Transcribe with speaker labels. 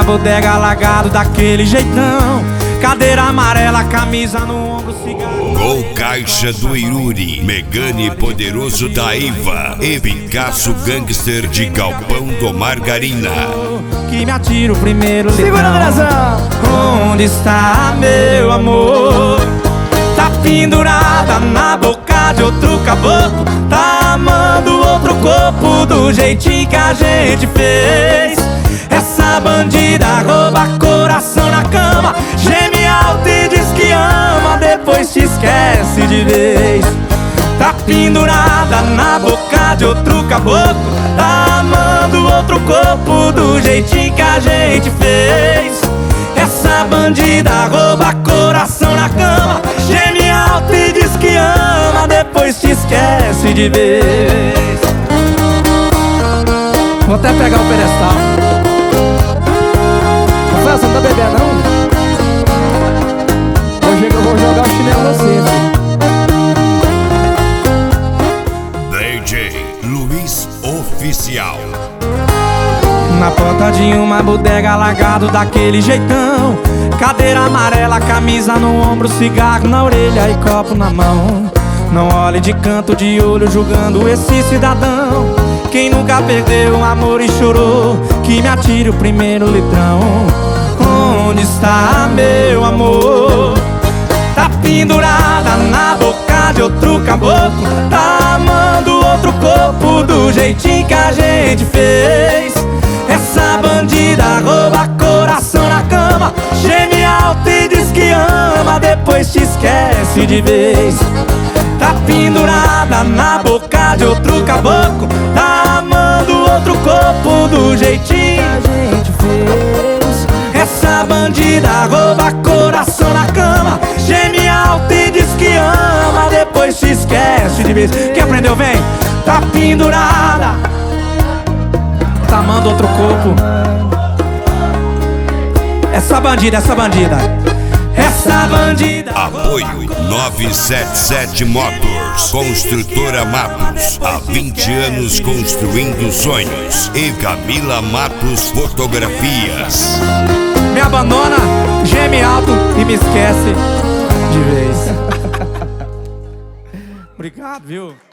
Speaker 1: bodega alagado daquele jeitão. Cadeira amarela, camisa no ombro, cigarro.
Speaker 2: Gol Caixa do Iruri, Megane Poderoso da Iva e Picasso Gangster de Galpão do Margarina.
Speaker 1: Que me atira o primeiro litrão.
Speaker 3: Segura a operação.
Speaker 1: Onde está meu amor? Tá pendurada na boca de outro caboclo. Tá amando outro corpo do jeitinho que a gente fez. Essa bandida rouba coração na cama, geme alto e diz que ama, depois te esquece de vez. Tá pendurada na boca de outro caboclo. Tá amando outro corpo do jeitinho que a gente fez. Essa bandida rouba coração na cama, geme alto e diz que ama, depois te esquece de vez.
Speaker 3: Vou até pegar o pedestal. Rafael, você não tá bebendo não? Hoje eu vou jogar o chinelo no você,
Speaker 2: DJ Luiz Oficial.
Speaker 1: Na porta de uma bodega alagado daquele jeitão. Cadeira amarela, camisa no ombro, cigarro na orelha e copo na mão. Não olhe de canto de olho julgando esse cidadão. Quem nunca perdeu um amor e chorou, que me atire o primeiro litrão. Onde está meu amor? Tá pendurada na boca de outro caboclo. Tá amando outro corpo do jeitinho que a gente fez. Essa bandida rouba coração na cama, geme alto e diz que ama, depois te esquece de vez. Tá pendurada na boca de outro caboclo. Tá amando outro corpo do jeitinho que a gente fez. Essa bandida rouba coração na cama, geme alto e diz que ama, depois te esquece de vez. Quem aprendeu vem. Tá pendurada, tá amando outro corpo. Essa bandida, essa bandida, essa bandida.
Speaker 2: Apoio 977 Motors, Construtora Matos, há 20 anos construindo sonhos. E Camila Matos Fotografias.
Speaker 1: Me abandona, geme alto e me esquece de vez. Obrigado, viu?